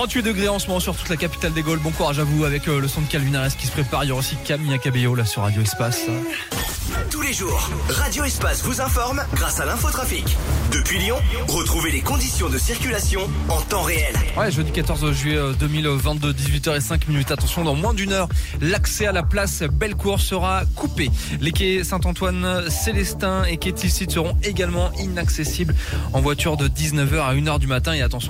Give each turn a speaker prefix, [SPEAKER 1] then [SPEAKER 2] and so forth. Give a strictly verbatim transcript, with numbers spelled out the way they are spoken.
[SPEAKER 1] trente-huit degrés en ce moment sur toute la capitale des Gaules. Bon courage à vous avec euh, le son de Calvin Harris qui se prépare. Il y aura aussi Camilla Cabello là sur Radio Espace.
[SPEAKER 2] Tous les jours, Radio Espace vous informe grâce à l'infotrafic. Depuis Lyon, retrouvez les conditions de circulation en temps réel.
[SPEAKER 1] Ouais, jeudi quatorze juillet deux mille vingt-deux, dix-huit heures cinq. Attention, dans moins d'une heure, l'accès à la place Bellecour sera coupé. Les quais Saint-Antoine, Célestin et quai Tilsit seront également inaccessibles en voiture de dix-neuf heures à une heure du matin. Et attention,